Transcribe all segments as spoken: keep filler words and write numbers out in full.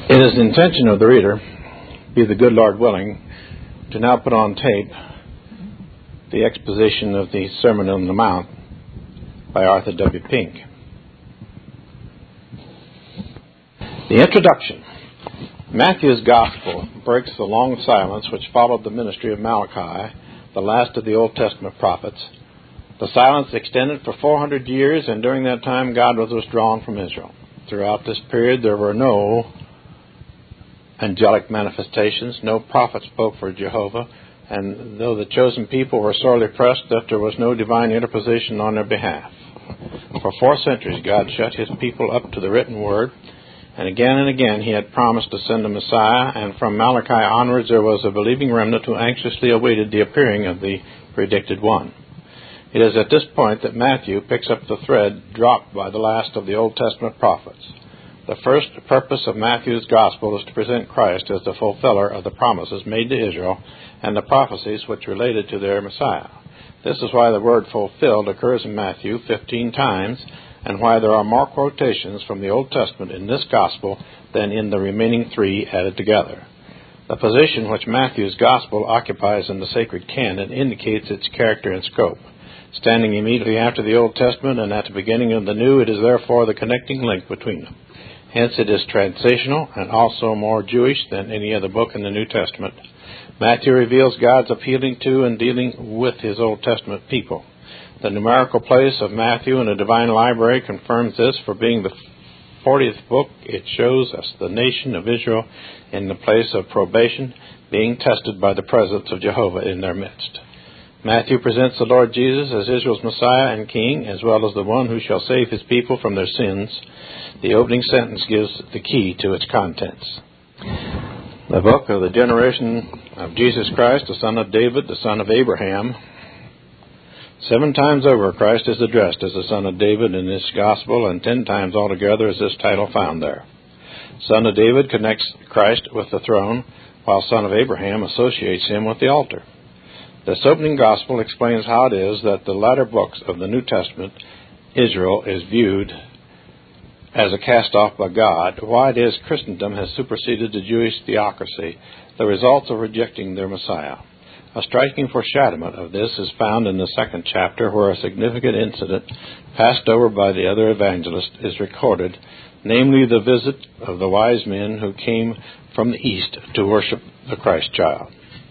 It is the intention of the reader, be the good Lord willing, to now put on tape the exposition of the Sermon on the Mount by Arthur W. Pink. The introduction. Matthew's Gospel breaks the long silence which followed the ministry of Malachi, the last of the Old Testament prophets. The silence extended for four hundred years, and during that time God was withdrawn from Israel. Throughout this period there were no angelic manifestations, no prophet spoke for Jehovah, and though the chosen people were sorely pressed, that there was no divine interposition on their behalf. For four centuries God shut his people up to the written word, and again and again he had promised to send a Messiah, and from Malachi onwards there was a believing remnant who anxiously awaited the appearing of the predicted one. It is at this point that Matthew picks up the thread dropped by the last of the Old Testament prophets. The first purpose of Matthew's Gospel is to present Christ as the fulfiller of the promises made to Israel and the prophecies which related to their Messiah. This is why the word fulfilled occurs in Matthew fifteen times, and why there are more quotations from the Old Testament in this Gospel than in the remaining three added together. The position which Matthew's Gospel occupies in the sacred canon indicates its character and scope. Standing immediately after the Old Testament and at the beginning of the New, it is therefore the connecting link between them. Hence it is transitional and also more Jewish than any other book in the New Testament. Matthew reveals God's appealing to and dealing with his Old Testament people. The numerical place of Matthew in the Divine Library confirms this. For being the fortieth book, it shows us the nation of Israel in the place of probation, being tested by the presence of Jehovah in their midst. Matthew presents the Lord Jesus as Israel's Messiah and King, as well as the one who shall save his people from their sins. The opening sentence gives the key to its contents. The book of the generation of Jesus Christ, the son of David, the son of Abraham. Seven times over Christ is addressed as the son of David in this gospel, and ten times altogether is this title found there. Son of David connects Christ with the throne, while son of Abraham associates him with the altar. This opening gospel explains how it is that the latter books of the New Testament, Israel is viewed as a cast-off by God, why it is Christendom has superseded the Jewish theocracy, the results of rejecting their Messiah. A striking foreshadowment of this is found in the second chapter, where a significant incident passed over by the other evangelist is recorded, namely the visit of the wise men who came from the east to worship the Christ child.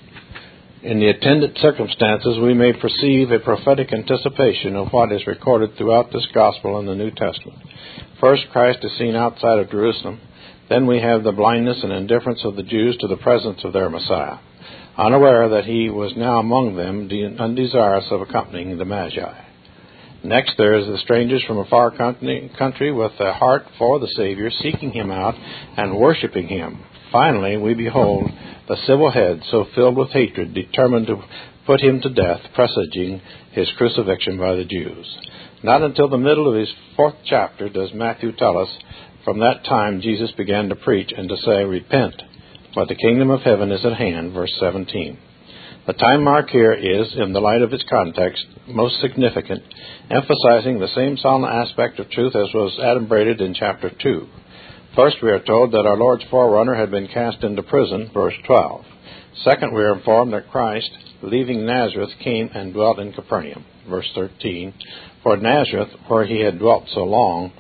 In the attendant circumstances, we may perceive a prophetic anticipation of what is recorded throughout this gospel in the New Testament. First, Christ is seen outside of Jerusalem. Then we have the blindness and indifference of the Jews to the presence of their Messiah, unaware that he was now among them, undesirous of accompanying the Magi. Next, there is the strangers from a far country with a heart for the Savior, seeking him out and worshiping him. Finally, we behold the civil head so filled with hatred, determined to put him to death, presaging his crucifixion by the Jews. Not until the middle of his fourth chapter does Matthew tell us, from that time Jesus began to preach and to say, "Repent, for the kingdom of heaven is at hand," verse seventeen. The time mark here is, in the light of its context, most significant, emphasizing the same solemn aspect of truth as was adumbrated in chapter two. First, we are told that our Lord's forerunner had been cast into prison, verse twelve. Second, we are informed that Christ, leaving Nazareth, came and dwelt in Capernaum, verse thirteen. For Nazareth, where he had dwelt so long,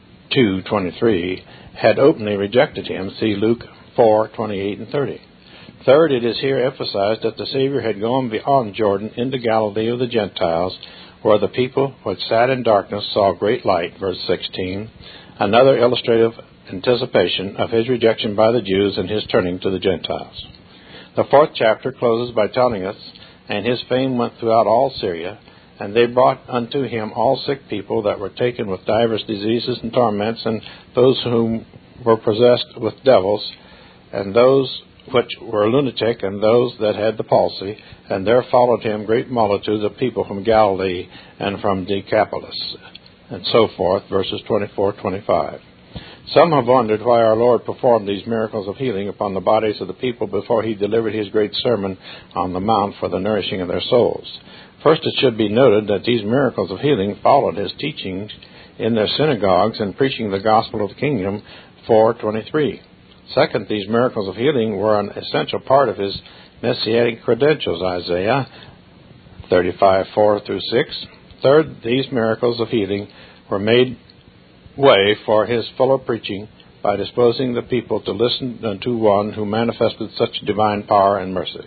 two twenty-three, had openly rejected him, see Luke four twenty-eight and thirty. Third, it is here emphasized that the Savior had gone beyond Jordan into Galilee of the Gentiles, where the people which sat in darkness saw great light, verse sixteen, another illustrative anticipation of his rejection by the Jews and his turning to the Gentiles. The fourth chapter closes by telling us, "And his fame went throughout all Syria, and they brought unto him all sick people that were taken with divers diseases and torments, and those whom were possessed with devils, and those which were lunatic, and those that had the palsy. And there followed him great multitudes of people from Galilee and from Decapolis," and so forth, verses twenty-four to twenty-five. Some have wondered why our Lord performed these miracles of healing upon the bodies of the people before he delivered his great sermon on the Mount for the nourishing of their souls. First, it should be noted that these miracles of healing followed his teachings in their synagogues and preaching the gospel of the kingdom, four twenty-three. Second, these miracles of healing were an essential part of his messianic credentials, Isaiah thirty-five, four through six. Third, these miracles of healing were made way for his fuller preaching by disposing the people to listen unto one who manifested such divine power and mercy.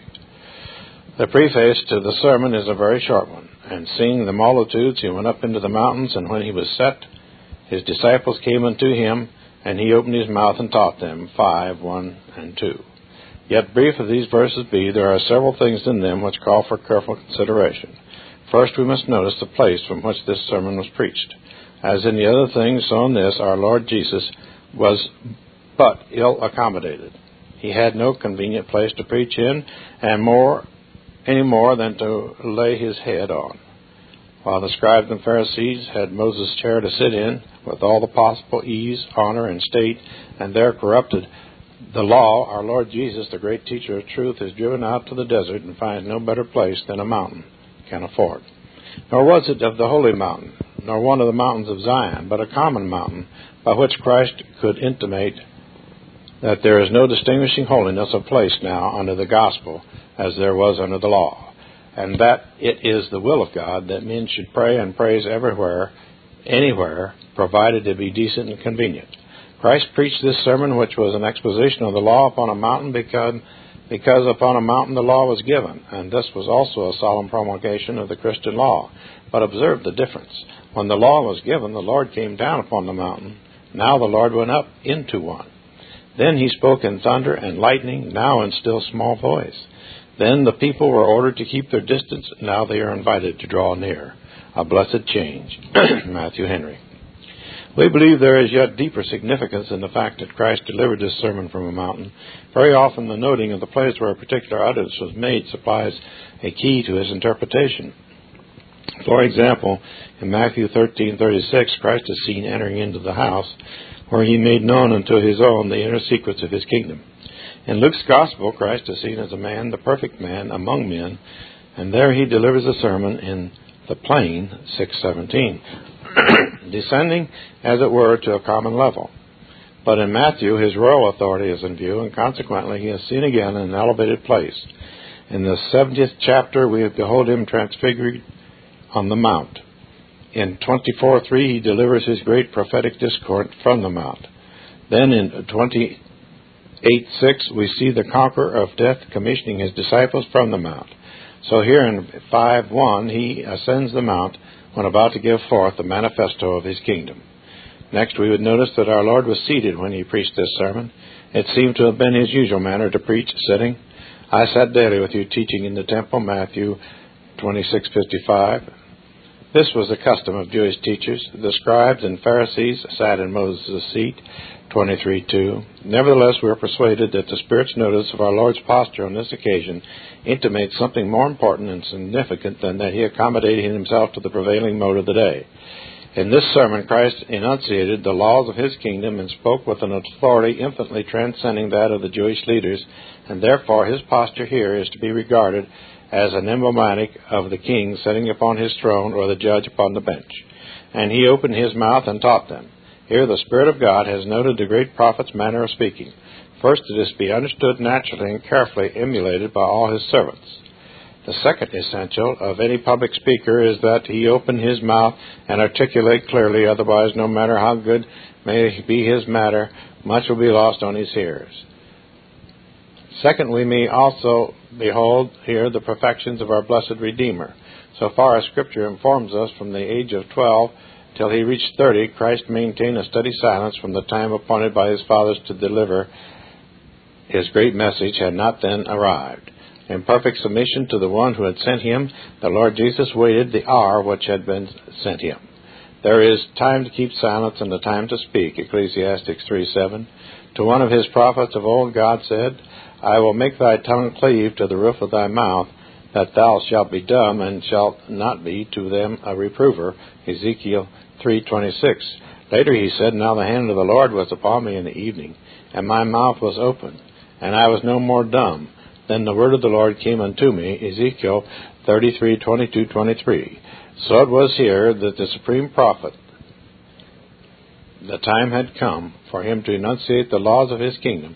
The preface to the sermon is a very short one. And seeing the multitudes, he went up into the mountains, and when he was set, his disciples came unto him, and he opened his mouth and taught them. five, one, and two. Yet brief as these verses be, there are several things in them which call for careful consideration. First, we must notice the place from which this sermon was preached. As in the other things, so in this, our Lord Jesus was but ill accommodated. He had no convenient place to preach in, and more any more than to lay his head on. While the scribes and Pharisees had Moses' chair to sit in, with all the possible ease, honor, and state, and there corrupted the law, our Lord Jesus, the great teacher of truth, is driven out to the desert and finds no better place than a mountain can afford. Nor was it of the holy mountain, nor one of the mountains of Zion, but a common mountain, by which Christ could intimate that there is no distinguishing holiness of place now under the gospel as there was under the law, and that it is the will of God that men should pray and praise everywhere, anywhere, provided it be decent and convenient. Christ preached this sermon, which was an exposition of the law, upon a mountain because, because upon a mountain the law was given, and this was also a solemn promulgation of the Christian law. But observe the difference. When the law was given, the Lord came down upon the mountain. Now the Lord went up into one. Then he spoke in thunder and lightning, now in still small voice. Then the people were ordered to keep their distance. Now they are invited to draw near. A blessed change. Matthew Henry. We believe there is yet deeper significance in the fact that Christ delivered this sermon from a mountain. Very often the noting of the place where a particular utterance was made supplies a key to his interpretation. For example, in Matthew thirteen thirty-six, Christ is seen entering into the house where he made known unto his own the inner secrets of his kingdom. In Luke's Gospel, Christ is seen as a man, the perfect man among men, and there he delivers a sermon in the plain, six seventeen, descending, as it were, to a common level. But in Matthew, his royal authority is in view, and consequently he is seen again in an elevated place. In the seventieth chapter, we behold him transfigured on the mount. In twenty-four three, he delivers his great prophetic discourse from the mount. Then in twenty-eight six, we see the conqueror of death commissioning his disciples from the mount. So here in five one, he ascends the mount when about to give forth the manifesto of his kingdom. Next, we would notice that our Lord was seated when he preached this sermon. It seemed to have been his usual manner to preach sitting. I sat daily with you teaching in the temple, Matthew twenty-six fifty-five. This was the custom of Jewish teachers. The scribes and Pharisees sat in Moses' seat, twenty-three two. Nevertheless, we are persuaded that the Spirit's notice of our Lord's posture on this occasion intimates something more important and significant than that he accommodated himself to the prevailing mode of the day. In this sermon, Christ enunciated the laws of his kingdom and spoke with an authority infinitely transcending that of the Jewish leaders, and therefore his posture here is to be regarded as an emblematic of the king sitting upon his throne or the judge upon the bench. And he opened his mouth and taught them. Here the Spirit of God has noted the great prophet's manner of speaking. First, it is to be understood naturally and carefully emulated by all his servants. The second essential of any public speaker is that he open his mouth and articulate clearly, otherwise, no matter how good may be his matter, much will be lost on his hearers. Second, we may also behold here the perfections of our blessed Redeemer. So far as Scripture informs us, from the age of twelve till he reached thirty, Christ maintained a steady silence from the time appointed by his fathers to deliver his great message had not then arrived. In perfect submission to the one who had sent him, the Lord Jesus waited the hour which had been sent him. There is time to keep silence and a time to speak, Ecclesiastes three seven. To one of his prophets of old, God said, I will make thy tongue cleave to the roof of thy mouth, that thou shalt be dumb and shalt not be to them a reprover, Ezekiel three twenty-six. Later he said, Now the hand of the Lord was upon me in the evening, and my mouth was open, and I was no more dumb. Then the word of the Lord came unto me, Ezekiel thirty-three twenty-two to twenty-three. So it was here that the supreme prophet, the time had come for him to enunciate the laws of his kingdom,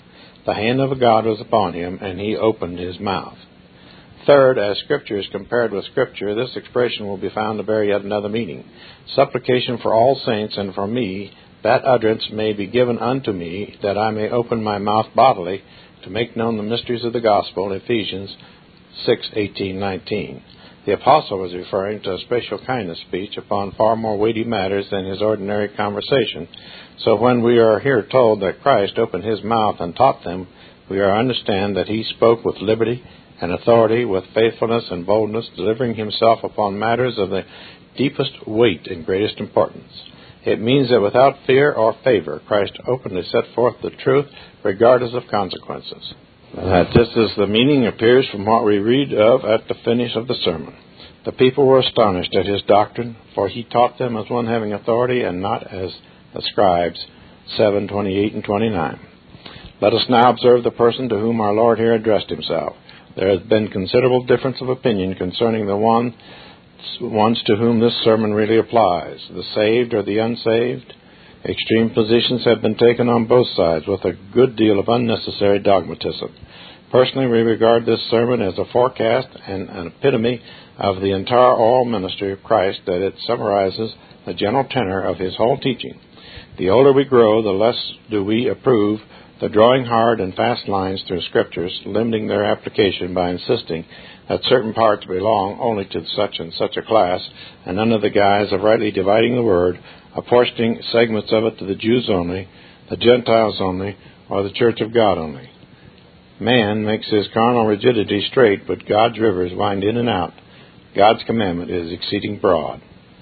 The hand of God was upon him, and he opened his mouth. Third, as Scripture is compared with Scripture, this expression will be found to bear yet another meaning. Supplication for all saints and for me, that utterance may be given unto me, that I may open my mouth bodily, to make known the mysteries of the gospel, Ephesians six eighteen nineteen. The apostle was referring to a special kind of speech upon far more weighty matters than his ordinary conversation. So when we are here told that Christ opened his mouth and taught them, we are to understand that he spoke with liberty and authority, with faithfulness and boldness, delivering himself upon matters of the deepest weight and greatest importance. It means that without fear or favor, Christ openly set forth the truth regardless of consequences. That this is the meaning appears from what we read of at the finish of the sermon. The people were astonished at his doctrine, for he taught them as one having authority and not as the scribes, seven twenty-eight and twenty-nine. Let us now observe the person to whom our Lord here addressed himself. There has been considerable difference of opinion concerning the one, ones to whom this sermon really applies, the saved or the unsaved. Extreme positions have been taken on both sides with a good deal of unnecessary dogmatism. Personally, we regard this sermon as a forecast and an epitome of the entire oral ministry of Christ, that it summarizes the general tenor of his whole teaching. The older we grow, the less do we approve the drawing hard and fast lines through Scriptures, limiting their application by insisting that certain parts belong only to such and such a class, and under the guise of rightly dividing the word, apportioning segments of it to the Jews only, the Gentiles only, or the Church of God only. Man makes his carnal rigidity straight, but God's rivers wind in and out. God's commandment is exceeding broad,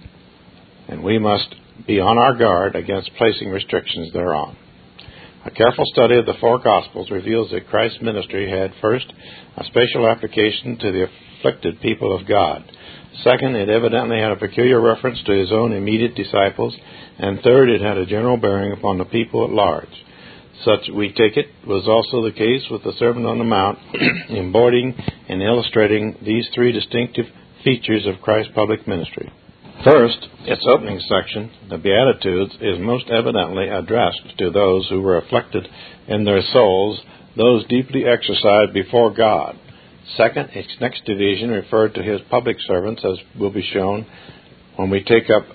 and we must be on our guard against placing restrictions thereon. A careful study of the four Gospels reveals that Christ's ministry had, first, a special application to the afflicted people of God. Second, it evidently had a peculiar reference to his own immediate disciples. And third, it had a general bearing upon the people at large. Such, we take it, was also the case with the Sermon on the Mount, embodying and illustrating these three distinctive features of Christ's public ministry. First, its opening section, the Beatitudes, is most evidently addressed to those who were afflicted in their souls, those deeply exercised before God. Second, its next division referred to his public servants, as will be shown when we take up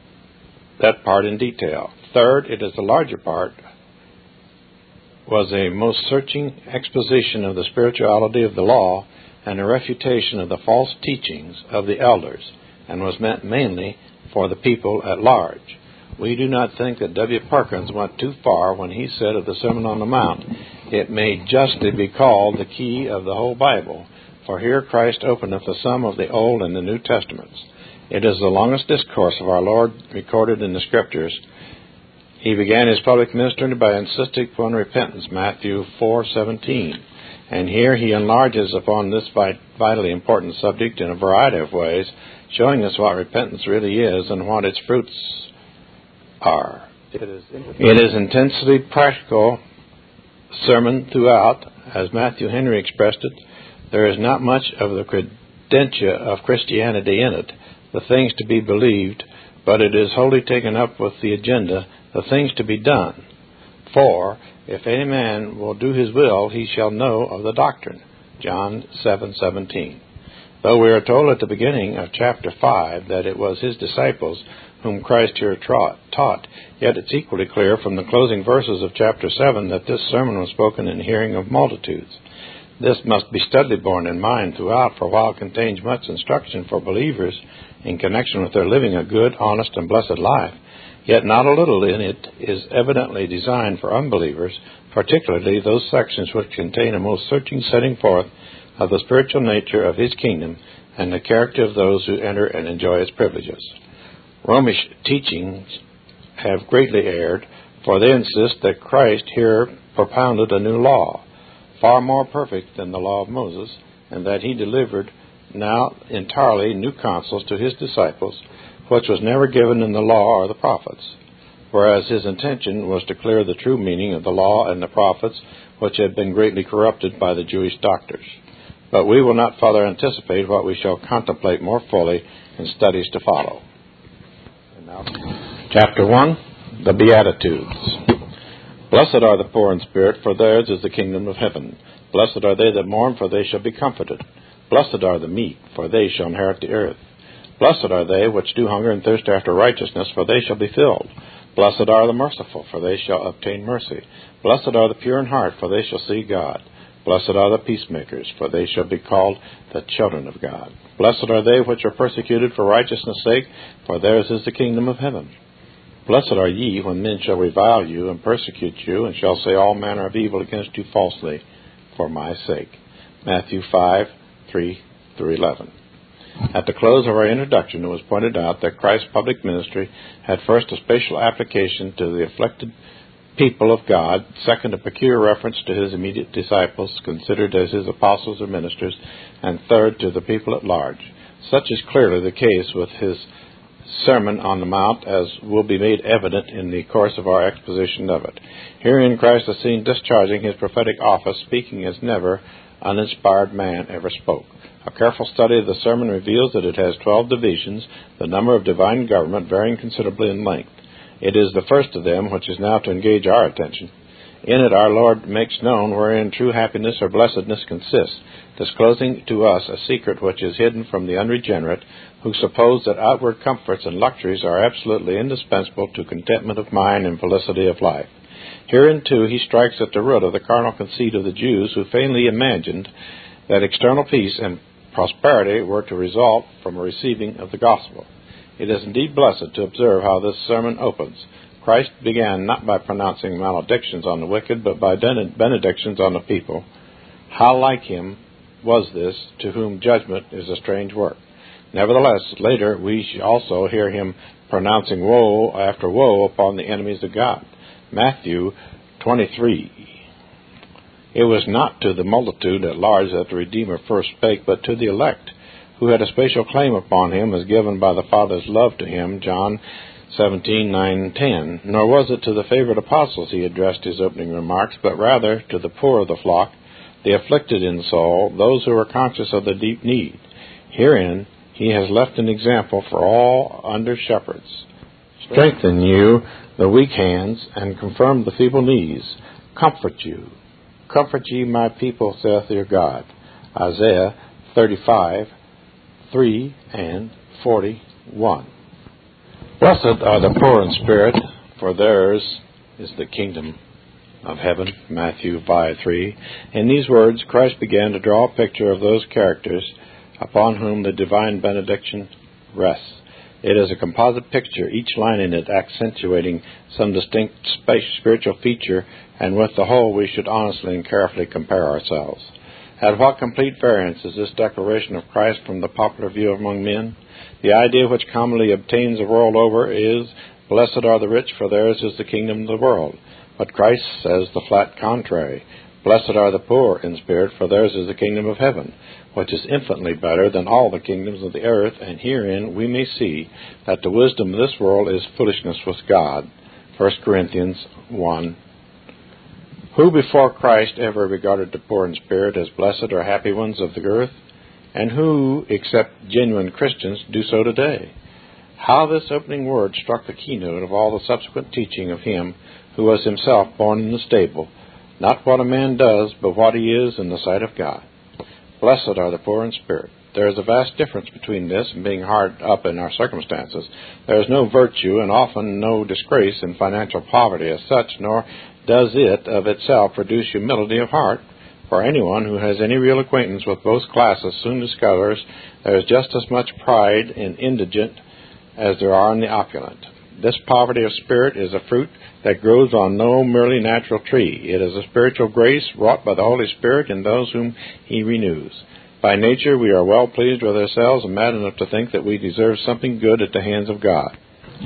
that part in detail. Third, it is the larger part, was a most searching exposition of the spirituality of the law and a refutation of the false teachings of the elders, and was meant mainly for the people at large. We do not think that W. Perkins went too far when he said of the Sermon on the Mount, it may justly be called the key of the whole Bible, for here Christ openeth the sum of the Old and the New Testaments. It is the longest discourse of our Lord recorded in the Scriptures. He began his public ministry by insisting upon repentance, Matthew four seventeen. And here he enlarges upon this vitally important subject in a variety of ways, showing us what repentance really is and what its fruits are. It is, it is intensely practical sermon throughout. As Matthew Henry expressed it, there is not much of the credentia of Christianity in it, the things to be believed, but it is wholly taken up with the agenda, the things to be done. For, if any man will do his will, he shall know of the doctrine. John seven seventeen. Though we are told at the beginning of chapter five that it was his disciples whom Christ here taught, yet it's equally clear from the closing verses of chapter seven that this sermon was spoken in hearing of multitudes. This must be steadily borne in mind throughout, for while it contains much instruction for believers in connection with their living a good, honest, and blessed life, yet not a little in it is evidently designed for unbelievers, particularly those sections which contain a most searching setting forth of the spiritual nature of his kingdom and the character of those who enter and enjoy its privileges. Romish teachings have greatly erred, for they insist that Christ here propounded a new law, far more perfect than the law of Moses, and that he delivered now entirely new counsels to his disciples, which was never given in the law or the prophets, whereas his intention was to clear the true meaning of the law and the prophets, which had been greatly corrupted by the Jewish doctors. But we will not further anticipate what we shall contemplate more fully in studies to follow. And now, Chapter one, the Beatitudes. Blessed are the poor in spirit, for theirs is the kingdom of heaven. Blessed are they that mourn, for they shall be comforted. Blessed are the meek, for they shall inherit the earth. Blessed are they which do hunger and thirst after righteousness, for they shall be filled. Blessed are the merciful, for they shall obtain mercy. Blessed are the pure in heart, for they shall see God. Blessed are the peacemakers, for they shall be called the children of God. Blessed are they which are persecuted for righteousness' sake, for theirs is the kingdom of heaven. Blessed are ye when men shall revile you and persecute you, and shall say all manner of evil against you falsely for my sake. Matthew five, three through eleven. At the close of our introduction, it was pointed out that Christ's public ministry had first a special application to the afflicted people of God, second a peculiar reference to his immediate disciples, considered as his apostles or ministers, and third to the people at large. Such is clearly the case with his Sermon on the Mount, as will be made evident in the course of our exposition of it. Herein Christ is seen discharging his prophetic office, speaking as never uninspired man ever spoke. A careful study of the sermon reveals that it has twelve divisions, the number of divine government varying considerably in length. It is the first of them which is now to engage our attention. In it our Lord makes known wherein true happiness or blessedness consists, disclosing to us a secret which is hidden from the unregenerate, who suppose that outward comforts and luxuries are absolutely indispensable to contentment of mind and felicity of life. Herein, too, he strikes at the root of the carnal conceit of the Jews, who vainly imagined that external peace and prosperity were to result from a receiving of the gospel. It is indeed blessed to observe how this sermon opens. Christ began not by pronouncing maledictions on the wicked, but by benedictions on the people. How like him was this, to whom judgment is a strange work? Nevertheless, later we shall also hear him pronouncing woe after woe upon the enemies of God. Matthew twenty-three. It was not to the multitude at large that the Redeemer first spake, but to the elect, who had a special claim upon him as given by the Father's love to him, John seventeen, nine and ten. Nor was it to the favored apostles he addressed his opening remarks, but rather to the poor of the flock, the afflicted in soul, those who are conscious of their deep need. Herein he has left an example for all under shepherds. Strengthen you the weak hands, and confirm the feeble knees. Comfort you. Comfort ye my people, saith your God. Isaiah thirty-five, three and forty-one. Blessed are the poor in spirit, for theirs is the kingdom of heaven. Matthew five, three. In these words, Christ began to draw a picture of those characters upon whom the divine benediction rests. It is a composite picture, each line in it accentuating some distinct spiritual feature, and with the whole we should honestly and carefully compare ourselves. At what complete variance is this declaration of Christ from the popular view among men? The idea which commonly obtains the world over is, blessed are the rich, for theirs is the kingdom of the world. But Christ says the flat contrary. Blessed are the poor in spirit, for theirs is the kingdom of heaven, which is infinitely better than all the kingdoms of the earth, and herein we may see that the wisdom of this world is foolishness with God. First Corinthians one. Who before Christ ever regarded the poor in spirit as blessed or happy ones of the earth? And who, except genuine Christians, do so today? How this opening word struck the keynote of all the subsequent teaching of him who was himself born in the stable, not what a man does, but what he is in the sight of God. Blessed are the poor in spirit. There is a vast difference between this and being hard up in our circumstances. There is no virtue and often no disgrace in financial poverty as such, nor does it of itself produce humility of heart. For anyone who has any real acquaintance with both classes soon discovers there is just as much pride in indigent as there are in the opulent. This poverty of spirit is a fruit that grows on no merely natural tree. It is a spiritual grace wrought by the Holy Spirit in those whom he renews. By nature we are well pleased with ourselves and mad enough to think that we deserve something good at the hands of God.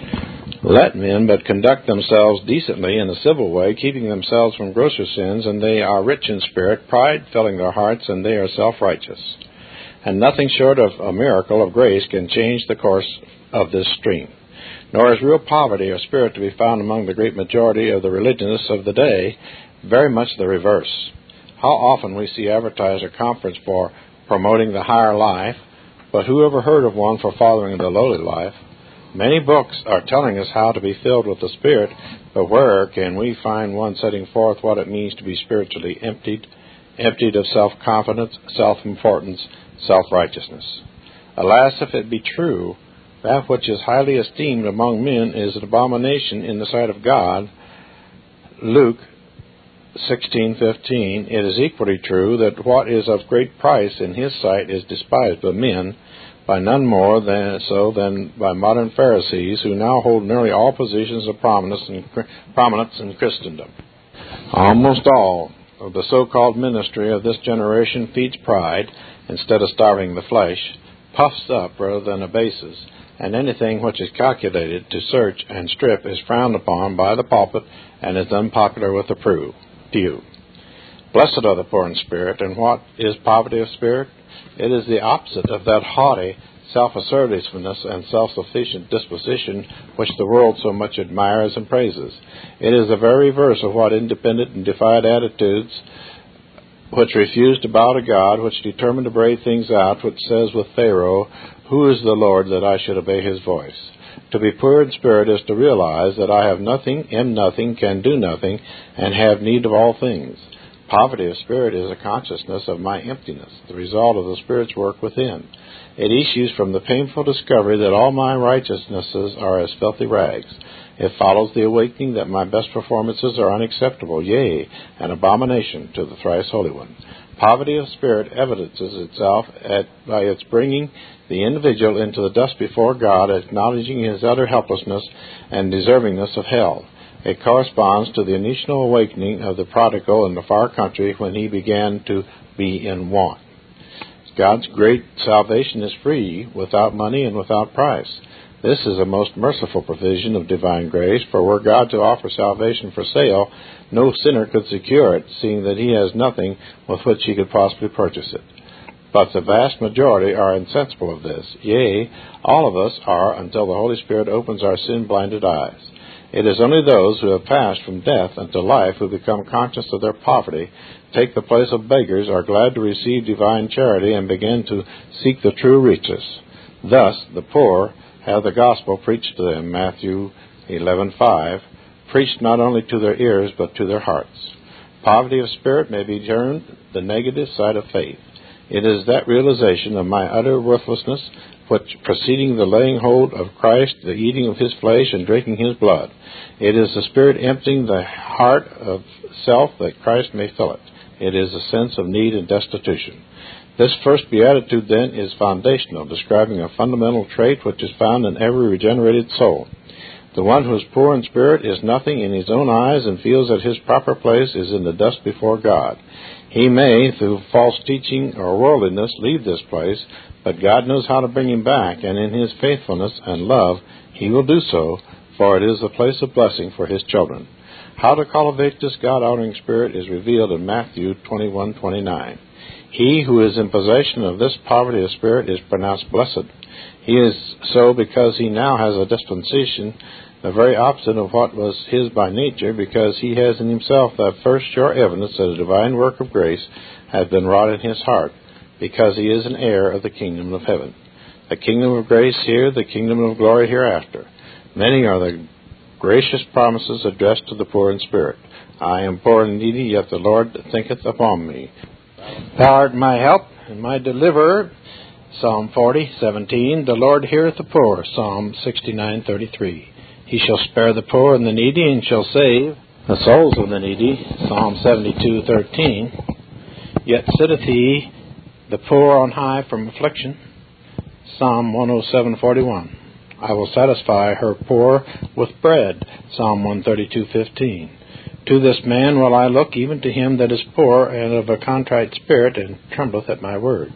Let men but conduct themselves decently in a civil way, keeping themselves from grosser sins, and they are rich in spirit, pride filling their hearts, and they are self-righteous. And nothing short of a miracle of grace can change the course of this stream. Nor is real poverty of spirit to be found among the great majority of the religionists of the day, very much the reverse. How often we see advertised a conference for promoting the higher life, but who ever heard of one for following the lowly life? Many books are telling us how to be filled with the Spirit, but where can we find one setting forth what it means to be spiritually emptied, emptied of self-confidence, self-importance, self-righteousness? Alas, if it be true, that which is highly esteemed among men is an abomination in the sight of God. Luke sixteen fifteen. It is equally true that what is of great price in his sight is despised by men, by none more than so than by modern Pharisees, who now hold nearly all positions of prominence in, prominence in Christendom. Almost all of the so-called ministry of this generation feeds pride instead of starving the flesh, puffs up rather than abases, and anything which is calculated to search and strip is frowned upon by the pulpit and is unpopular with the few. Blessed are the poor in spirit, and what is poverty of spirit? It is the opposite of that haughty self-assertiveness and self-sufficient disposition which the world so much admires and praises. It is the very reverse of what independent and defiant attitudes, which refuse to bow to God, which determine to brave things out, which says with Pharaoh, "Who is the Lord that I should obey his voice?" To be poor in spirit is to realize that I have nothing, am nothing, can do nothing, and have need of all things. Poverty of spirit is a consciousness of my emptiness, the result of the Spirit's work within. It issues from the painful discovery that all my righteousnesses are as filthy rags. It follows the awakening that my best performances are unacceptable, yea, an abomination to the thrice Holy One. Poverty of spirit evidences itself at, by its bringing the individual into the dust before God, acknowledging his utter helplessness and deservingness of hell. It corresponds to the initial awakening of the prodigal in the far country when he began to be in want. God's great salvation is free, without money and without price. This is a most merciful provision of divine grace, for were God to offer salvation for sale, no sinner could secure it, seeing that he has nothing with which he could possibly purchase it. But the vast majority are insensible of this. Yea, all of us are, until the Holy Spirit opens our sin-blinded eyes. It is only those who have passed from death unto life who become conscious of their poverty, take the place of beggars, are glad to receive divine charity, and begin to seek the true riches. Thus, the poor have the gospel preached to them, Matthew eleven five, preached not only to their ears, but to their hearts. Poverty of spirit may be termed the negative side of faith. It is that realization of my utter worthlessness, which preceding the laying hold of Christ, the eating of his flesh and drinking his blood. It is the Spirit emptying the heart of self that Christ may fill it. It is a sense of need and destitution. This first beatitude, then, is foundational, describing a fundamental trait which is found in every regenerated soul. The one who is poor in spirit is nothing in his own eyes and feels that his proper place is in the dust before God. He may, through false teaching or worldliness, leave this place, but God knows how to bring him back, and in his faithfulness and love he will do so, for it is the place of blessing for his children. How to cultivate this God-honoring spirit is revealed in Matthew twenty-one twenty-nine. He who is in possession of this poverty of spirit is pronounced blessed. He is so because he now has a dispensation, the very opposite of what was his by nature, because he has in himself that first sure evidence that a divine work of grace has been wrought in his heart, because he is an heir of the kingdom of heaven. The kingdom of grace here, the kingdom of glory hereafter. Many are the gracious promises addressed to the poor in spirit. I am poor and needy, yet the Lord thinketh upon me. Thou art my help and my deliverer. Psalm forty seventeen. The Lord heareth the poor. Psalm sixty-nine thirty-three. He shall spare the poor and the needy, and shall save the souls of the needy. Psalm seventy-two thirteen. Yet sitteth he the poor on high from affliction. Psalm one oh seven forty-one. I will satisfy her poor with bread. Psalm one thirty-two fifteen. To this man will I look, even to him that is poor and of a contrite spirit, and trembleth at my word.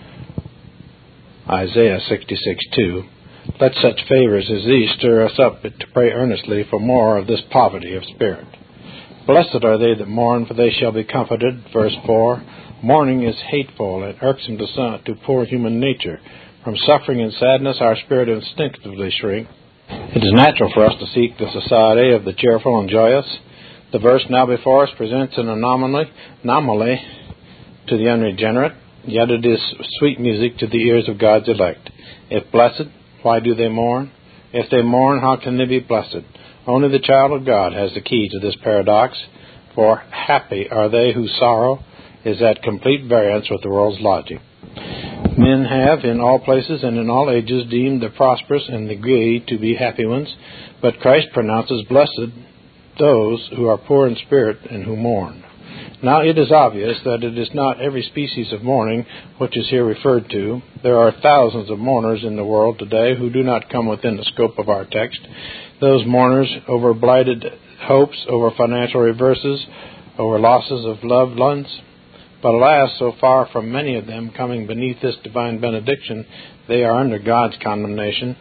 Isaiah sixty-six two. Let such favors as these stir us up to pray earnestly for more of this poverty of spirit. Blessed are they that mourn, for they shall be comforted. Verse four. Mourning is hateful and irksome to, some, to poor human nature. From suffering and sadness our spirit instinctively shrinks. It is natural for us to seek the society of the cheerful and joyous. The verse now before us presents an anomaly, anomaly to the unregenerate, yet it is sweet music to the ears of God's elect. If blessed, why do they mourn? If they mourn, how can they be blessed? Only the child of God has the key to this paradox, for happy are they whose sorrow is at complete variance with the world's logic. Men have, in all places and in all ages, deemed the prosperous and the gay to be happy ones, but Christ pronounces blessed those who are poor in spirit and who mourn. Now it is obvious that it is not every species of mourning which is here referred to. There are thousands of mourners in the world today who do not come within the scope of our text. Those mourners over blighted hopes, over financial reverses, over losses of loved ones. But alas, so far from many of them coming beneath this divine benediction, they are under God's condemnation,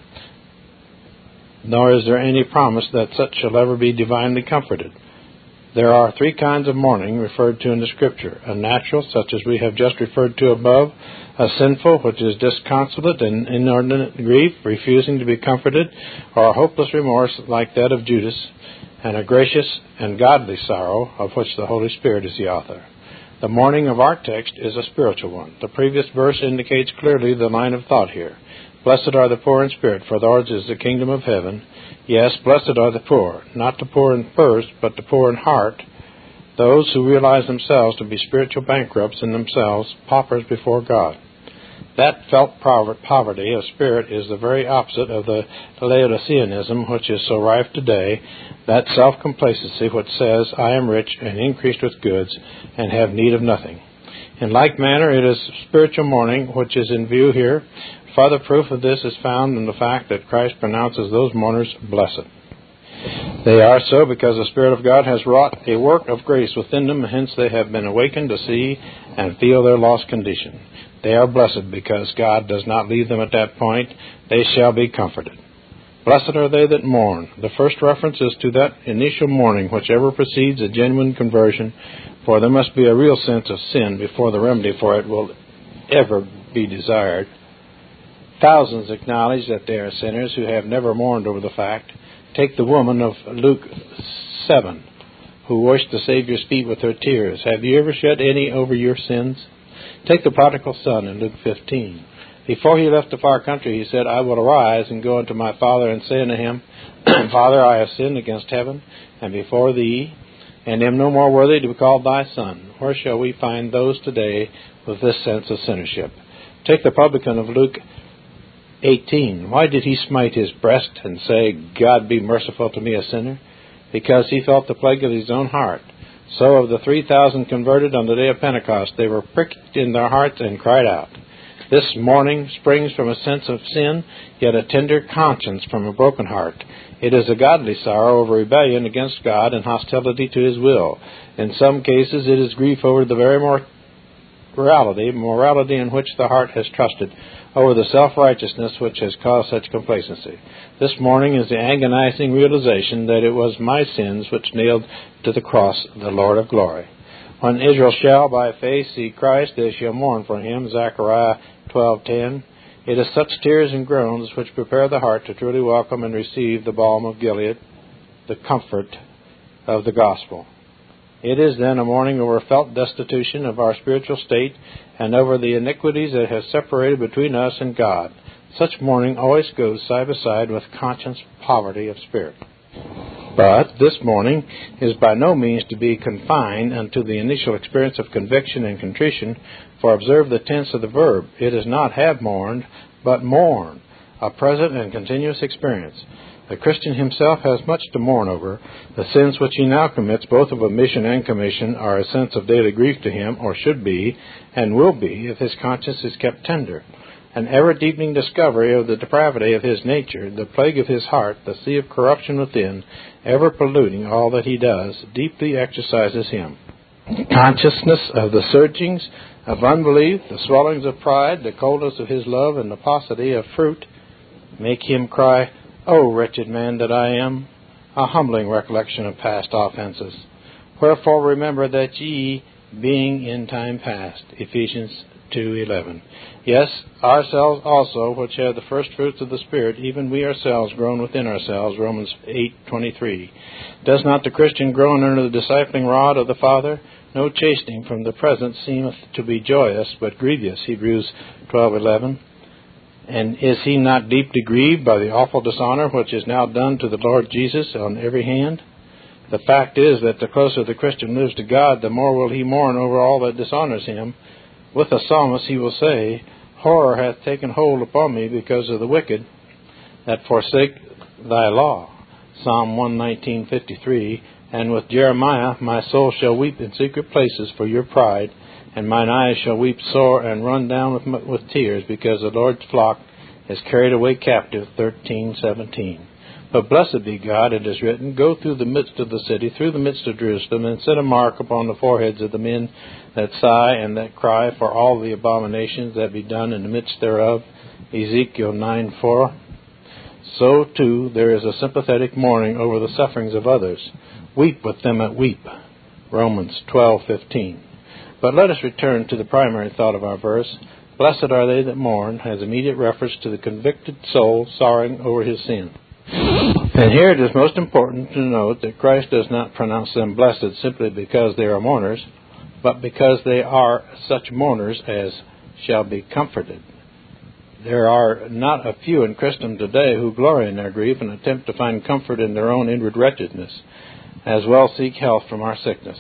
nor is there any promise that such shall ever be divinely comforted. There are three kinds of mourning referred to in the Scripture: a natural, such as we have just referred to above; a sinful, which is disconsolate and inordinate grief, refusing to be comforted; or a hopeless remorse like that of Judas; and a gracious and godly sorrow, of which the Holy Spirit is the author. The mourning of our text is a spiritual one. The previous verse indicates clearly the line of thought here. Blessed are the poor in spirit, for theirs is the kingdom of heaven. Yes, blessed are the poor, not the poor in purse, but the poor in heart, those who realize themselves to be spiritual bankrupts in themselves, paupers before God. That felt poverty of spirit is the very opposite of the Laodiceanism which is so rife today, that self-complacency which says, I am rich and increased with goods and have need of nothing. In like manner, it is spiritual mourning which is in view here. Further proof of this is found in the fact that Christ pronounces those mourners blessed. They are so because the Spirit of God has wrought a work of grace within them, and hence they have been awakened to see and feel their lost condition. They are blessed because God does not leave them at that point. They shall be comforted. Blessed are they that mourn. The first reference is to that initial mourning which ever precedes a genuine conversion, for there must be a real sense of sin before the remedy for it will ever be desired. Thousands acknowledge that they are sinners who have never mourned over the fact. Take the woman of Luke seven, who washed the Savior's feet with her tears. Have you ever shed any over your sins? Take the prodigal son in Luke fifteen. Before he left the far country, he said, I will arise and go unto my father and say unto him, Father, I have sinned against heaven and before thee, and am no more worthy to be called thy son. Where shall we find those today with this sense of sinnership? Take the publican of Luke eighteen. Why did he smite his breast and say, God be merciful to me, a sinner? Because he felt the plague of his own heart. So of the three thousand converted on the day of Pentecost, they were pricked in their hearts and cried out. This mourning springs from a sense of sin, yet a tender conscience from a broken heart. It is a godly sorrow over rebellion against God and hostility to his will. In some cases it is grief over the very morality, morality in which the heart has trusted, over the self-righteousness which has caused such complacency. This mourning is the agonizing realization that it was my sins which nailed to the cross the Lord of glory. When Israel shall by faith see Christ, they shall mourn for him, Zechariah twelve ten. It is such tears and groans which prepare the heart to truly welcome and receive the balm of Gilead, the comfort of the gospel. It is then a mourning over felt destitution of our spiritual state and over the iniquities that have separated between us and God. Such mourning always goes side by side with conscious poverty of spirit. But this mourning is by no means to be confined unto the initial experience of conviction and contrition, for observe the tense of the verb. It is not have mourned, but mourn, a present and continuous experience. The Christian himself has much to mourn over. The sins which he now commits, both of omission and commission, are a sense of daily grief to him, or should be, and will be, if his conscience is kept tender. An ever-deepening discovery of the depravity of his nature, the plague of his heart, the sea of corruption within, ever polluting all that he does, deeply exercises him. Consciousness of the surgings of unbelief, the swellings of pride, the coldness of his love, and the paucity of fruit, make him cry, O wretched man that I am, a humbling recollection of past offenses. Wherefore remember that ye, being in time past, Ephesians two eleven. Yes, ourselves also, which have the first fruits of the Spirit, even we ourselves groan within ourselves, Romans eight twenty-three. Does not the Christian groan under the discipling rod of the Father? No chastening from the present seemeth to be joyous, but grievous, Hebrews twelve eleven. And is he not deeply grieved by the awful dishonor which is now done to the Lord Jesus on every hand? The fact is that the closer the Christian lives to God, the more will he mourn over all that dishonors him. With the psalmist he will say, horror hath taken hold upon me because of the wicked that forsake thy law. Psalm one nineteen fifty-three. And with Jeremiah, my soul shall weep in secret places for your pride, and mine eyes shall weep sore and run down with, with tears, because the Lord's flock is carried away captive. thirteen seventeen. But blessed be God, it is written, go through the midst of the city, through the midst of Jerusalem, and set a mark upon the foreheads of the men that sigh and that cry for all the abominations that be done in the midst thereof. Ezekiel nine four. So, too, there is a sympathetic mourning over the sufferings of others. Weep with them that weep. Romans twelve fifteen. But let us return to the primary thought of our verse. Blessed are they that mourn, has immediate reference to the convicted soul sorrowing over his sin. And here it is most important to note that Christ does not pronounce them blessed simply because they are mourners, but because they are such mourners as shall be comforted. There are not a few in Christendom today who glory in their grief and attempt to find comfort in their own inward wretchedness, as well seek health from our sickness.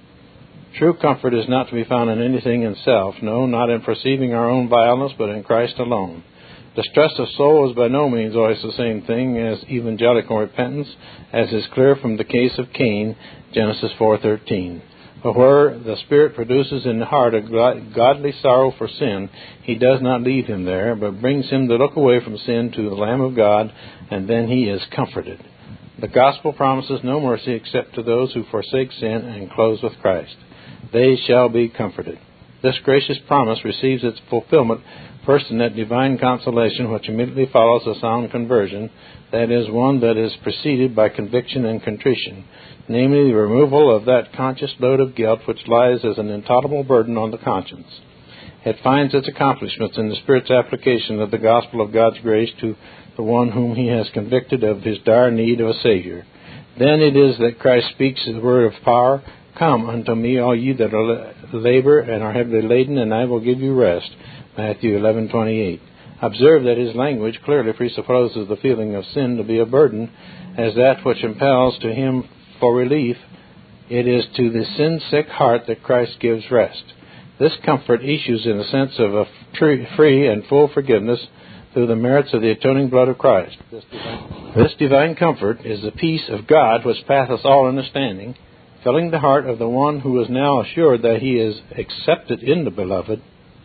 True comfort is not to be found in anything in self, no, not in perceiving our own vileness, but in Christ alone. Distress of soul is by no means always the same thing as evangelical repentance, as is clear from the case of Cain, Genesis four thirteen. But where the Spirit produces in the heart a godly sorrow for sin, he does not leave him there, but brings him to look away from sin to the Lamb of God, and then he is comforted. The gospel promises no mercy except to those who forsake sin and close with Christ. They shall be comforted. This gracious promise receives its fulfillment first in that divine consolation which immediately follows a sound conversion, that is, one that is preceded by conviction and contrition, namely the removal of that conscious load of guilt which lies as an intolerable burden on the conscience. It finds its accomplishments in the Spirit's application of the gospel of God's grace to the one whom he has convicted of his dire need of a Savior. Then it is that Christ speaks the word of power, come unto me, all ye that are labor and are heavily laden, and I will give you rest. Matthew eleven twenty-eight. Observe that his language clearly presupposes the feeling of sin to be a burden as that which impels to him for relief. It is to the sin-sick heart that Christ gives rest. This comfort issues in the sense of a free and full forgiveness through the merits of the atoning blood of Christ. This divine, this divine comfort is the peace of God which passeth all understanding, filling the heart of the one who is now assured that he is accepted in the Beloved.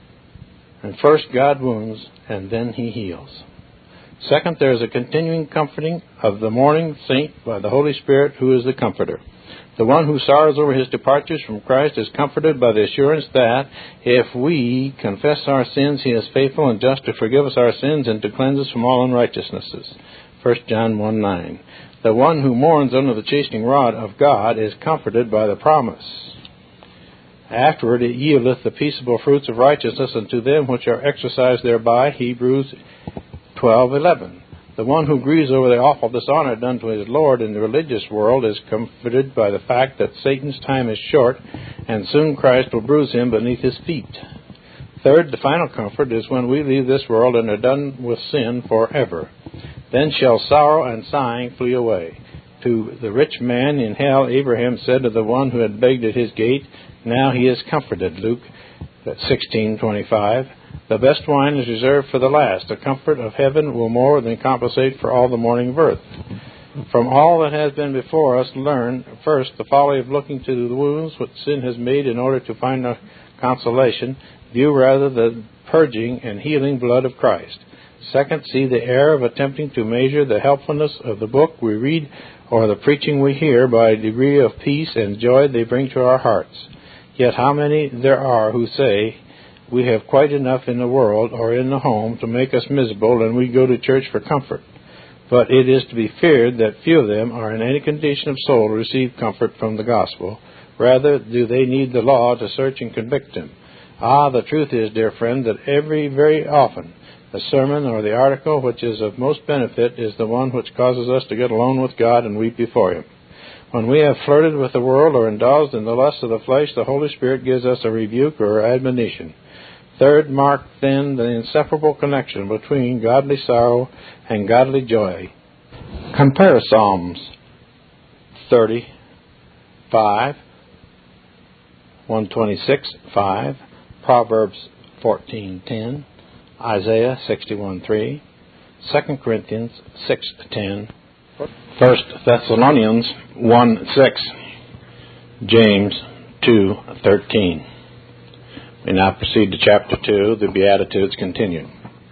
And first God wounds, and then he heals. Second, there is a continuing comforting of the mourning saint by the Holy Spirit, who is the Comforter. The one who sorrows over his departures from Christ is comforted by the assurance that if we confess our sins, he is faithful and just to forgive us our sins and to cleanse us from all unrighteousnesses. First John one nine. The one who mourns under the chastening rod of God is comforted by the promise. Afterward it yieldeth the peaceable fruits of righteousness unto them which are exercised thereby. Hebrews twelve eleven. The one who grieves over the awful dishonor done to his Lord in the religious world is comforted by the fact that Satan's time is short, and soon Christ will bruise him beneath his feet. Third, the final comfort is when we leave this world and are done with sin forever. Then shall sorrow and sighing flee away. To the rich man in hell, Abraham said to the one who had begged at his gate, now he is comforted. Luke sixteen twenty-five. The best wine is reserved for the last. The comfort of heaven will more than compensate for all the mourning of earth. From all that has been before us, learn, first, the folly of looking to the wounds which sin has made in order to find a consolation. View rather the purging and healing blood of Christ. Second, see the error of attempting to measure the helpfulness of the book we read or the preaching we hear by a degree of peace and joy they bring to our hearts. Yet how many there are who say, we have quite enough in the world or in the home to make us miserable, and we go to church for comfort. But it is to be feared that few of them are in any condition of soul to receive comfort from the gospel. Rather, do they need the law to search and convict them. Ah, the truth is, dear friend, that every very often the sermon or the article which is of most benefit is the one which causes us to get alone with God and weep before him. When we have flirted with the world or indulged in the lusts of the flesh, the Holy Spirit gives us a rebuke or admonition. Third, mark then the inseparable connection between godly sorrow and godly joy. Compare Psalms thirty-five, one twenty-six, five, Proverbs fourteen ten, Isaiah sixty-one three, Second Corinthians six ten, First Thessalonians one six, James two thirteen. We now proceed to chapter two, the Beatitudes continued.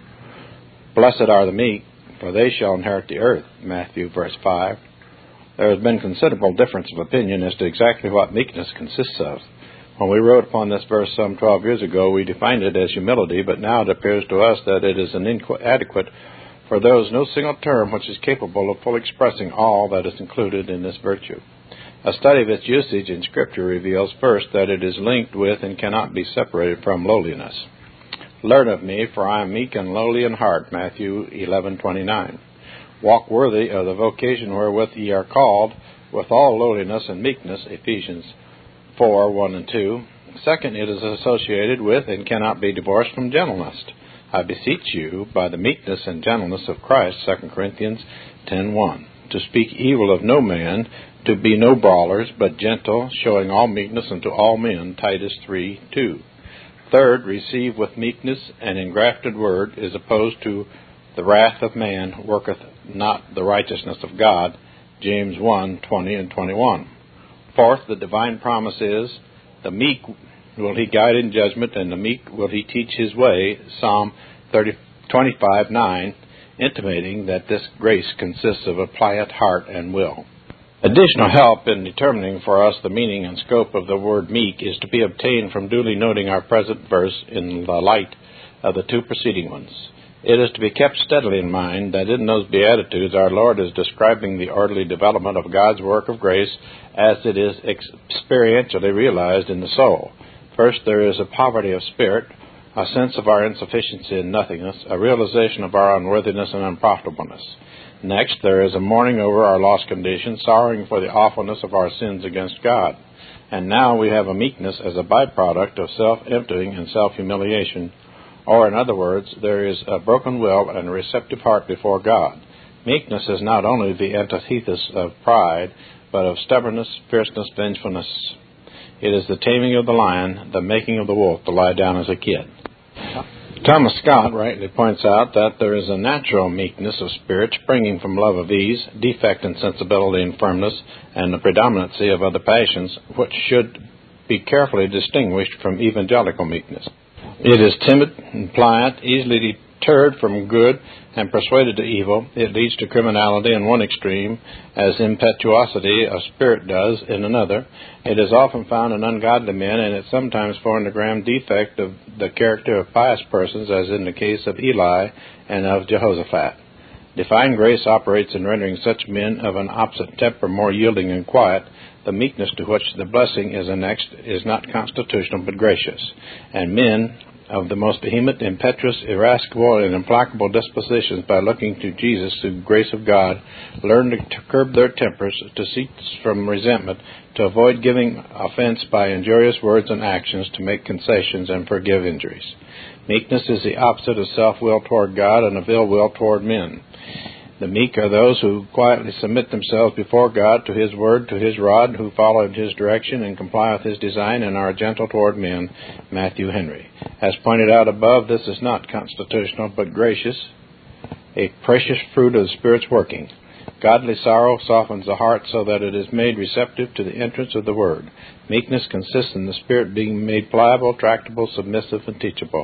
Blessed are the meek, for they shall inherit the earth, Matthew verse five. There has been considerable difference of opinion as to exactly what meekness consists of. When we wrote upon this verse some twelve years ago, we defined it as humility, but now it appears to us that it is inadequate, for there is no single term which is capable of fully expressing all that is included in this virtue. A study of its usage in Scripture reveals first that it is linked with and cannot be separated from lowliness. Learn of me, for I am meek and lowly in heart, Matthew eleven twenty-nine. Walk worthy of the vocation wherewith ye are called, with all lowliness and meekness, Ephesians four one and two. Second, it is associated with and cannot be divorced from gentleness. I beseech you, by the meekness and gentleness of Christ, Second Corinthians ten one, to speak evil of no man, to be no brawlers, but gentle, showing all meekness unto all men, Titus three two. Third, receive with meekness an engrafted word, is opposed to the wrath of man worketh not the righteousness of God, James one twenty and twenty-one. Fourth, the divine promise is, the meek will he guide in judgment, and the meek will he teach his way, Psalm twenty-five nine, intimating that this grace consists of a pliant heart and will. Additional help in determining for us the meaning and scope of the word meek is to be obtained from duly noting our present verse in the light of the two preceding ones. It is to be kept steadily in mind that in those Beatitudes our Lord is describing the orderly development of God's work of grace as it is experientially realized in the soul. First, there is a poverty of spirit, a sense of our insufficiency and nothingness, a realization of our unworthiness and unprofitableness. Next, there is a mourning over our lost condition, sorrowing for the awfulness of our sins against God. And now we have a meekness as a byproduct of self-emptying and self-humiliation. Or, in other words, there is a broken will and a receptive heart before God. Meekness is not only the antithesis of pride, but of stubbornness, fierceness, vengefulness. It is the taming of the lion, the making of the wolf to lie down as a kid. Thomas Scott rightly points out that there is a natural meekness of spirit springing from love of ease, defect in sensibility and firmness, and the predominancy of other passions, which should be carefully distinguished from evangelical meekness. It is timid and pliant, easily deterred from good and persuaded to evil. It leads to criminality in one extreme, as impetuosity of spirit does in another. It is often found in ungodly men, and it sometimes formed a grand defect of the character of pious persons, as in the case of Eli and of Jehoshaphat. Divine grace operates in rendering such men of an opposite temper more yielding and quiet. The meekness to which the blessing is annexed is not constitutional but gracious, and men of the most vehement, impetuous, irascible, and implacable dispositions, by looking to Jesus through the grace of God, learn to curb their tempers, to cease from resentment, to avoid giving offense by injurious words and actions, to make concessions and forgive injuries. Meekness is the opposite of self-will toward God and of ill will toward men. The meek are those who quietly submit themselves before God to His word, to His rod, who follow in His direction and comply with His design and are gentle toward men, Matthew Henry. As pointed out above, this is not constitutional but gracious, a precious fruit of the Spirit's working. Godly sorrow softens the heart so that it is made receptive to the entrance of the Word. Meekness consists in the Spirit being made pliable, tractable, submissive, and teachable.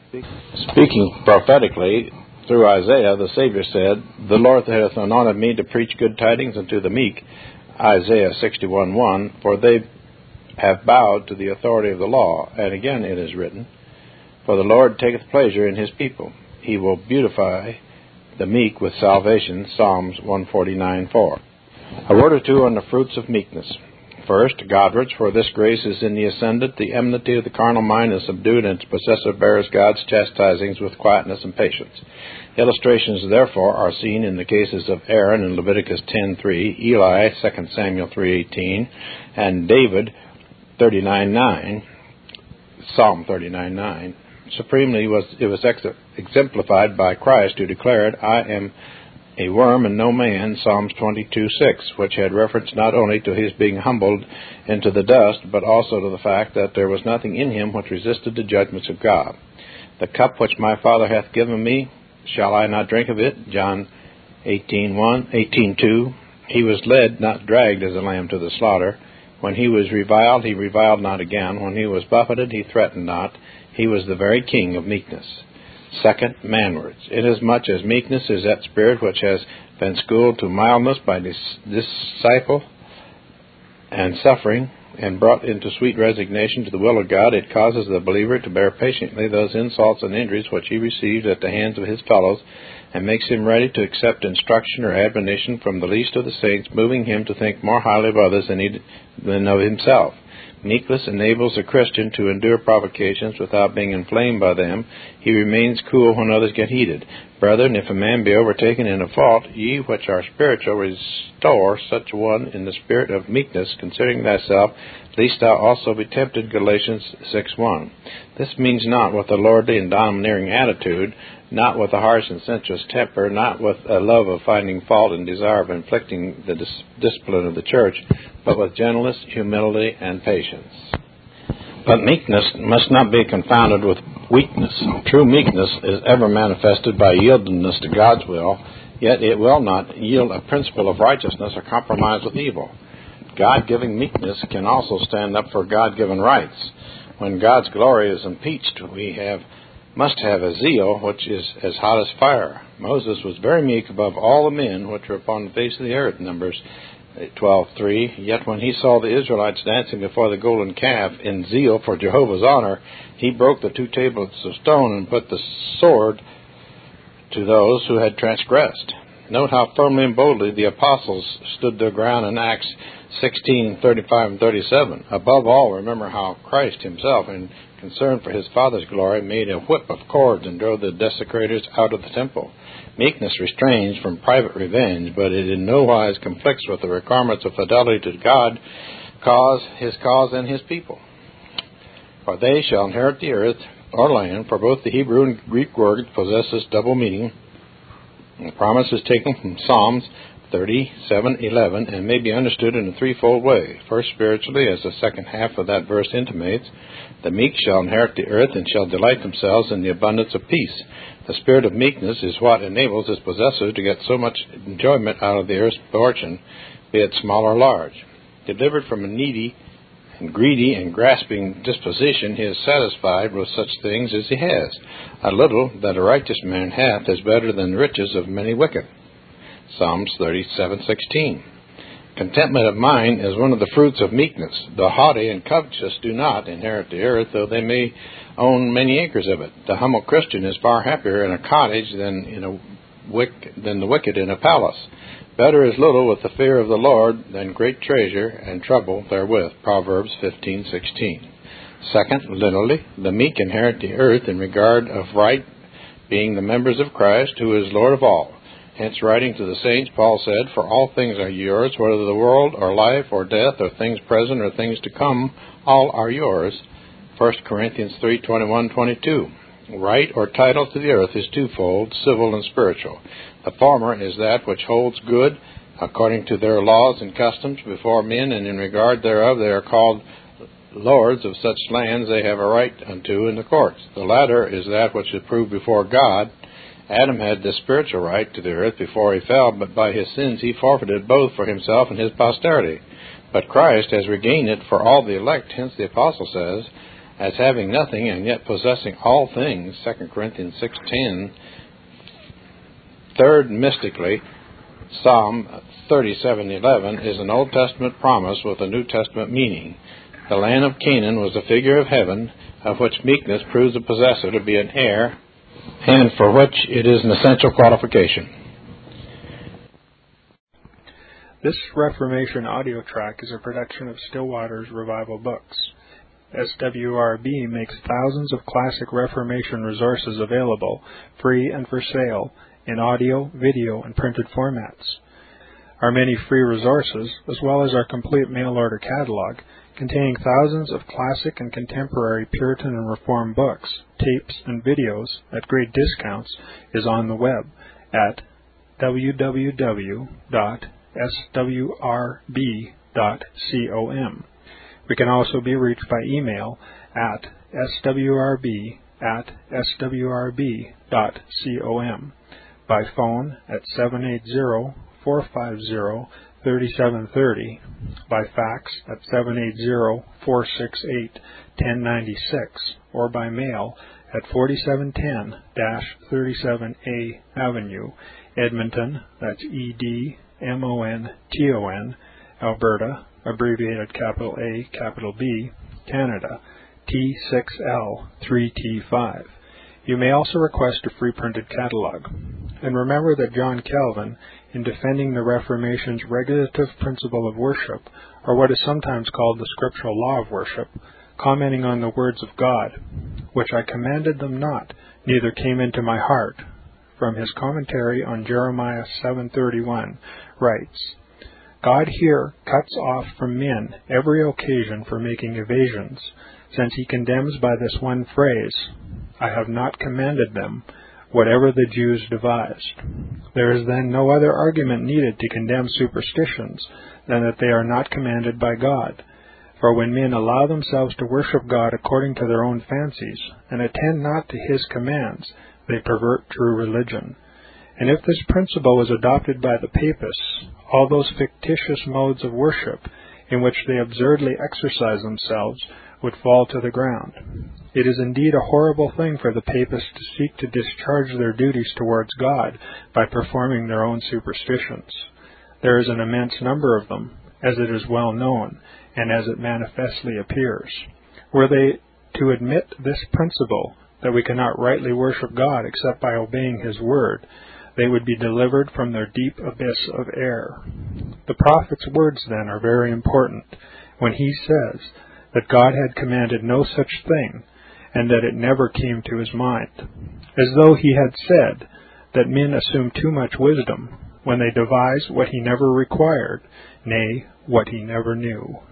Speaking prophetically, through Isaiah, the Savior said, "The Lord hath anointed me to preach good tidings unto the meek," Isaiah sixty-one one, "for they have bowed to the authority of the law." And again it is written, "For the Lord taketh pleasure in His people. He will beautify the meek with salvation," Psalms one forty-nine four. A word or two on the fruits of meekness. First, Godwards, for this grace is in the ascendant, the enmity of the carnal mind is subdued, and its possessor bears God's chastisings with quietness and patience. Illustrations, therefore, are seen in the cases of Aaron in Leviticus ten three, Eli, Second Samuel three eighteen, and David thirty-nine nine, Psalm thirty-nine nine. Supremely, was it was ex- exemplified by Christ, who declared, "I am a worm and no man," Psalms twenty-two six, which had reference not only to his being humbled into the dust, but also to the fact that there was nothing in him which resisted the judgments of God. "The cup which my Father hath given me, shall I not drink of it?" John eighteen one, eighteen two. He was led, not dragged, as a lamb to the slaughter. When he was reviled, he reviled not again. When he was buffeted, he threatened not. He was the very king of meekness. Second, manwards. Inasmuch as meekness is that spirit which has been schooled to mildness by dis- disciple and suffering, and brought into sweet resignation to the will of God, it causes the believer to bear patiently those insults and injuries which he receives at the hands of his fellows, and makes him ready to accept instruction or admonition from the least of the saints, moving him to think more highly of others than, he, than of himself. Meekness enables a Christian to endure provocations without being inflamed by them. He remains cool when others get heated. "Brethren, if a man be overtaken in a fault, ye which are spiritual, restore such one in the spirit of meekness, considering thyself, lest thou also be tempted," Galatians six one. This means not with a lordly and domineering attitude, not with a harsh and sensuous temper, not with a love of finding fault and desire of inflicting the dis- discipline of the church, but with gentleness, humility, and patience. But meekness must not be confounded with weakness. True meekness is ever manifested by yieldedness to God's will, yet it will not yield a principle of righteousness or compromise with evil. God-giving meekness can also stand up for God-given rights. When God's glory is impeached, we have must have a zeal which is as hot as fire. Moses was very meek above all the men which were upon the face of the earth, Numbers twelve three. Yet when he saw the Israelites dancing before the golden calf in zeal for Jehovah's honor, he broke the two tablets of stone and put the sword to those who had transgressed. Note how firmly and boldly the apostles stood their ground in Acts sixteen thirty-five and thirty-seven. Above all, remember how Christ himself, in concern for his Father's glory, made a whip of cords and drove the desecrators out of the temple. Meekness restrains from private revenge, but it in no wise conflicts with the requirements of fidelity to God, cause, his cause, and his people. For they shall inherit the earth or land, for both the Hebrew and Greek word possess this double meaning. The promise is taken from Psalms thirty-seven eleven and may be understood in a threefold way. First, spiritually, as the second half of that verse intimates, the meek shall inherit the earth and shall delight themselves in the abundance of peace. The spirit of meekness is what enables its possessor to get so much enjoyment out of the earth's fortune, be it small or large. Delivered from a needy and greedy and grasping disposition, he is satisfied with such things as he has. A little that a righteous man hath is better than riches of many wicked. Psalms thirty-seven sixteen. Contentment of mind is one of the fruits of meekness. The haughty and covetous do not inherit the earth, though they may own many acres of it. The humble Christian is far happier in a cottage than in a wick, than the wicked in a palace. Better is little with the fear of the Lord than great treasure and trouble therewith. Proverbs fifteen sixteen. Second, literally, the meek inherit the earth in regard of right, being the members of Christ, who is Lord of all. Hence, writing to the saints, Paul said, "For all things are yours, whether the world or life or death or things present or things to come, all are yours." First Corinthians three twenty-one to twenty-two. Right or title to the earth is twofold, civil and spiritual. The former is that which holds good according to their laws and customs before men, and in regard thereof they are called lords of such lands they have a right unto in the courts. The latter is that which is proved before God. Adam had the spiritual right to the earth before he fell, but by his sins he forfeited both for himself and his posterity. But Christ has regained it for all the elect. Hence the apostle says, as having nothing and yet possessing all things, Second Corinthians six ten. Third, mystically, Psalm thirty-seven eleven is an Old Testament promise with a New Testament meaning. The land of Canaan was a figure of heaven, of which meekness proves the possessor to be an heir, and for which it is an essential qualification. This Reformation audio track is a production of Stillwater's Revival Books. S W R B makes thousands of classic Reformation resources available, free and for sale, in audio, video, and printed formats. Our many free resources, as well as our complete mail-order catalog, containing thousands of classic and contemporary Puritan and Reformed books, tapes, and videos at great discounts, is on the web at w w w dot s w r b dot com. We can also be reached by email at s w r b at s w r b dot com, by phone at seven eight zero, four five zero, three seven three zero, by fax at seven eight zero, four six eight, one zero nine six, or by mail at forty-seven ten thirty-seven A Avenue, Edmonton, that's E D M O N T O N, Alberta, abbreviated capital A, capital B, Canada, T six L three T five. You may also request a free printed catalog. And remember that John Calvin, in defending the Reformation's regulative principle of worship, or what is sometimes called the scriptural law of worship, commenting on the words of God, which I commanded them not, neither came into my heart, from his commentary on Jeremiah seven thirty-one, writes, God here cuts off from men every occasion for making evasions, since he condemns by this one phrase, I have not commanded them, whatever the Jews devised. There is then no other argument needed to condemn superstitions than that they are not commanded by God. For when men allow themselves to worship God according to their own fancies, and attend not to his commands, they pervert true religion. And if this principle is adopted by the papists, all those fictitious modes of worship in which they absurdly exercise themselves would fall to the ground. It is indeed a horrible thing for the papists to seek to discharge their duties towards God by performing their own superstitions. There is an immense number of them, as it is well known, and as it manifestly appears. Were they to admit this principle, that we cannot rightly worship God except by obeying his word, they would be delivered from their deep abyss of error. The prophet's words, then, are very important, when he says that God had commanded no such thing, and that it never came to his mind, as though he had said that men assume too much wisdom when they devise what he never required, nay, what he never knew.